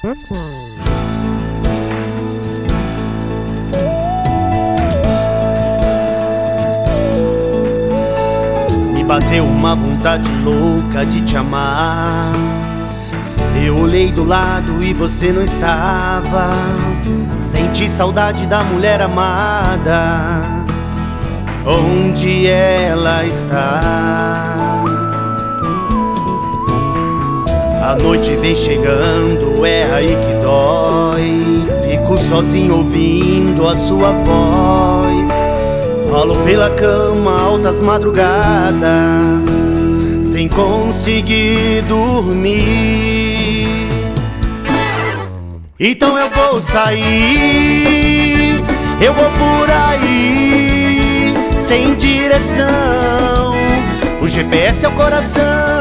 Me bateu uma vontade louca de te amar. Eu olhei do lado e você não estava. Senti saudade da mulher amada. Onde ela está? A noite vem chegando, é aí que dói. Fico sozinho ouvindo a sua voz. Rolo pela cama altas madrugadas, sem conseguir dormir. Então eu vou sair, eu vou por aí, sem direção. O GPS é o coração.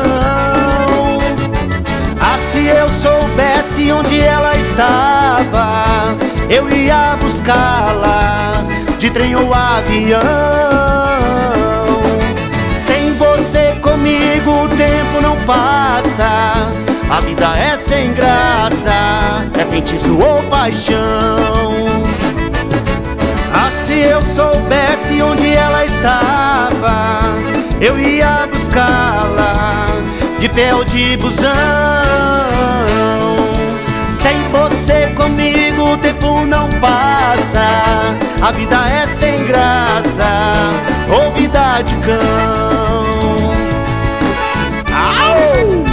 Ah, se eu soubesse onde ela estava, eu ia buscá-la, de trem ou avião. Sem você comigo o tempo não passa. A vida é sem graça, é feitiço ou paixão. Ah, se eu soubesse onde ela estava, eu ia buscá-la, de pé ou de busão. Sem você comigo o tempo não passa. A vida é sem graça, ou vida de cão. Au!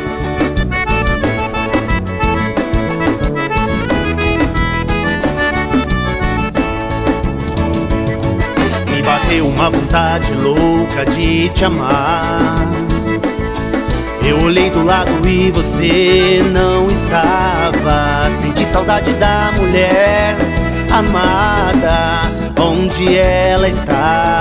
Me bateu uma vontade louca de te amar. Eu olhei do lado e você não estava. Senti saudade da mulher amada. Onde ela está?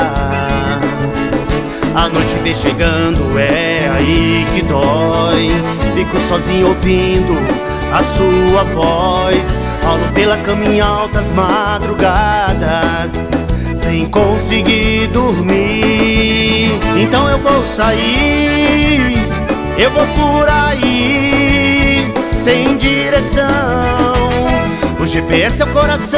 A noite vem chegando, é aí que dói. Fico sozinho ouvindo a sua voz. Rolo pela cama em altas madrugadas, sem conseguir dormir. Então eu vou sair, eu vou por aí, sem direção. O GPS é o coração.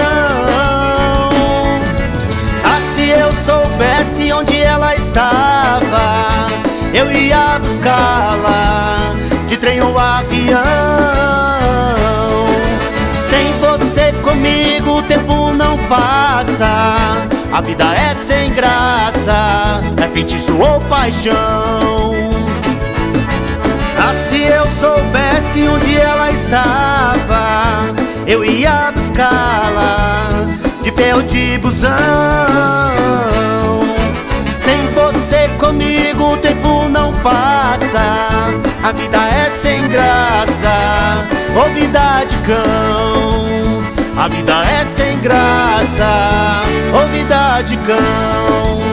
Ah, se eu soubesse onde ela estava, eu ia buscá-la, de trem ou avião. Sem você comigo o tempo não passa. A vida é sem graça, é feitiço ou paixão. Ah, se eu soubesse onde ela estava, eu ia buscá-la, de pé ou de busão. Sem você comigo o tempo não passa. A vida é sem graça, ou vida de cão. A vida é sem graça, ou vida de cão.